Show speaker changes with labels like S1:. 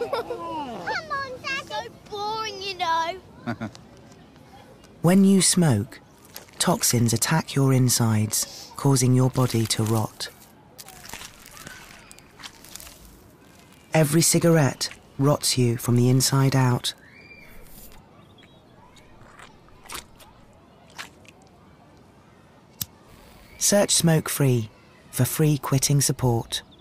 S1: Come on, Dad. So boring, you know.
S2: When you smoke, toxins attack your insides, causing your body to rot. Every cigarette rots you from the inside out. Search Smoke Free for free quitting support.